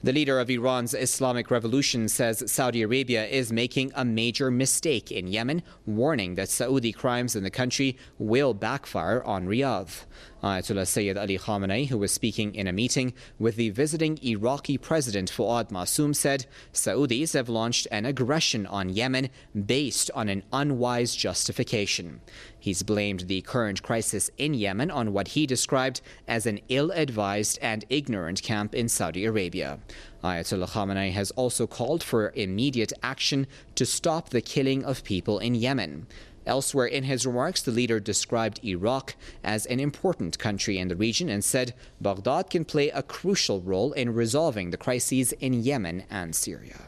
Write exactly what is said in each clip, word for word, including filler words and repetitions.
The leader of Iran's Islamic Revolution says Saudi Arabia is making a major mistake in Yemen, warning that Saudi crimes in the country will backfire on Riyadh. Ayatollah Sayyid Ali Khamenei, who was speaking in a meeting with the visiting Iraqi President Fuad Masum, said Saudis have launched an aggression on Yemen based on an unwise justification. He's blamed the current crisis in Yemen on what he described as an ill-advised and ignorant camp in Saudi Arabia. Ayatollah Khamenei has also called for immediate action to stop the killing of people in Yemen. Elsewhere in his remarks, the leader described Iraq as an important country in the region and said Baghdad can play a crucial role in resolving the crises in Yemen and Syria.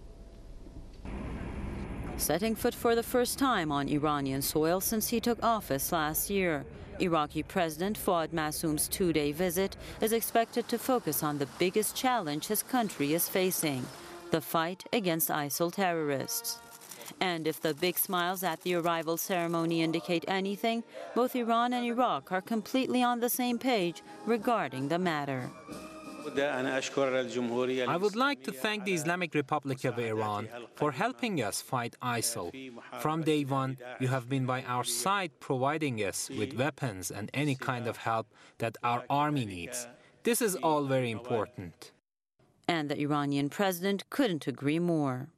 Setting foot for the first time on Iranian soil since he took office last year, Iraqi President Fuad Masum's two-day visit is expected to focus on the biggest challenge his country is facing, the fight against ISIL terrorists. And if the big smiles at the arrival ceremony indicate anything, both Iran and Iraq are completely on the same page regarding the matter. I would like to thank the Islamic Republic of Iran for helping us fight ISIL. From day one, you have been by our side providing us with weapons and any kind of help that our army needs. This is all very important. And the Iranian president couldn't agree more.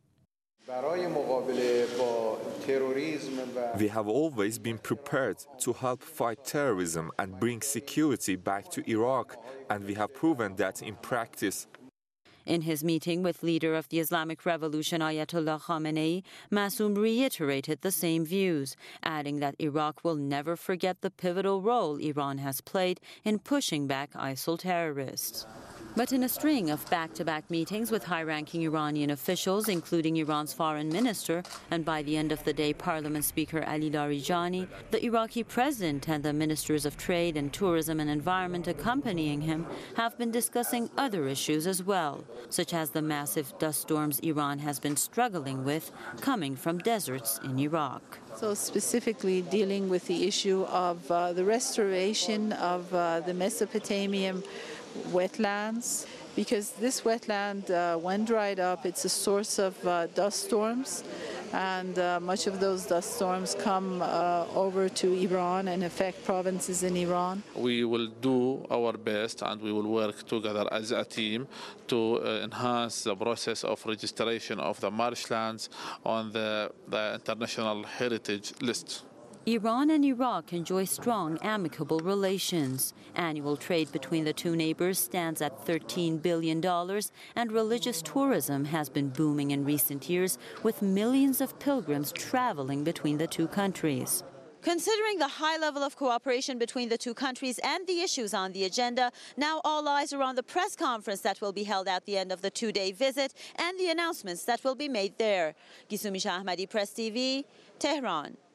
We have always been prepared to help fight terrorism and bring security back to Iraq, and we have proven that in practice. In his meeting with leader of the Islamic Revolution Ayatollah Khamenei, Masum reiterated the same views, adding that Iraq will never forget the pivotal role Iran has played in pushing back ISIL terrorists. But in a string of back-to-back meetings with high-ranking Iranian officials, including Iran's foreign minister, and by the end of the day, Parliament Speaker Ali Larijani, the Iraqi president and the ministers of trade and tourism and environment accompanying him have been discussing other issues as well, such as the massive dust storms Iran has been struggling with coming from deserts in Iraq. So specifically dealing with the issue of uh, the restoration of uh, the Mesopotamian wetlands, because this wetland, uh, when dried up, it's a source of uh, dust storms, and uh, much of those dust storms come uh, over to Iran and affect provinces in Iran. We will do our best and we will work together as a team to uh, enhance the process of registration of the marshlands on the, the International Heritage List. Iran and Iraq enjoy strong, amicable relations. Annual trade between the two neighbors stands at thirteen billion dollars, and religious tourism has been booming in recent years, with millions of pilgrims traveling between the two countries. Considering the high level of cooperation between the two countries and the issues on the agenda, now all eyes are on the press conference that will be held at the end of the two-day visit and the announcements that will be made there. Gisumi Shah Ahmadi, Press T V, Tehran.